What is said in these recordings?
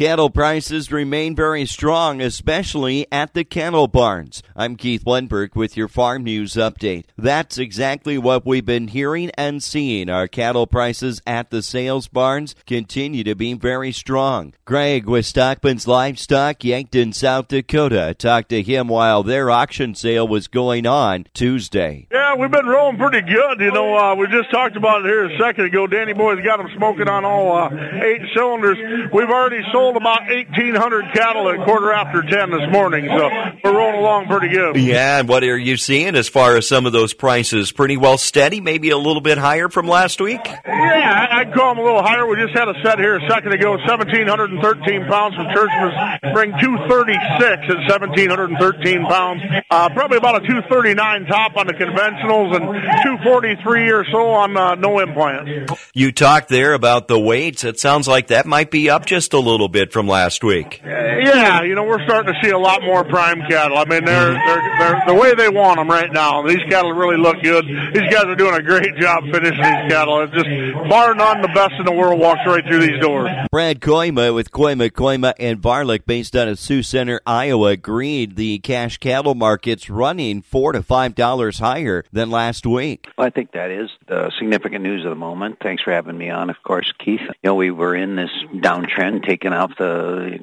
Cattle prices remain very strong, especially at the cattle barns. I'm Keith Lundberg with your Farm News Update. That's exactly what we've been hearing and seeing. Our cattle prices at the sales barns continue to be very strong. Greg with Stockman's Livestock, Yankton, South Dakota. Talked to him while their auction sale was going on Tuesday. Yeah, we've been rolling pretty good. We just talked about it here a second ago. Danny Boy's got them smoking on all 8 cylinders. We've already sold about 1,800 cattle at 10:15 this morning, so we're rolling along pretty good. Yeah, and what are you seeing as far as some of those prices? Pretty well steady, maybe a little bit higher from last week? Yeah, I'd call them a little higher. We just had a set here a second ago, 1,713 pounds from Churchman's, bring 236 at 1,713 pounds. Probably about a 239 top on the conventionals and 243 or so on no implants. You talked there about the weights. It sounds like that might be up just a little bit from last week. Yeah, we're starting to see a lot more prime cattle. I mean, they're the way they want them right now. These cattle really look good. These guys are doing a great job finishing these cattle. It's just, bar none, the best in the world walks right through these doors. Brad Koima with Koima and Varlick, based out of Sioux Center, Iowa, agreed the cash cattle market's running $4 to $5 higher than last week. Well, I think that is the significant news of the moment. Thanks for having me on, of course, Keith. We were in this downtrend, taking off the,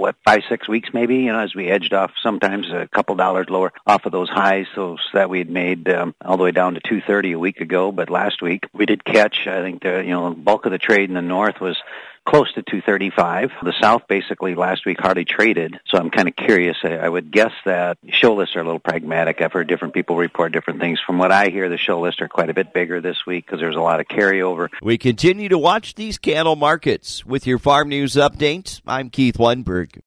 5-6 weeks maybe, as we edged off sometimes a couple dollars lower off of those highs, so that we had made all the way down to 230 a week ago. But last week we did catch, I think the bulk of the trade in the north was close to 235. The south basically last week hardly traded, so I'm kind of curious. I would guess that show lists are a little pragmatic. I've heard different people report different things. From what I hear, the show lists are quite a bit bigger this week because there's a lot of carryover. We continue to watch these cattle markets. With your Farm News Update, I'm Keith Lundberg.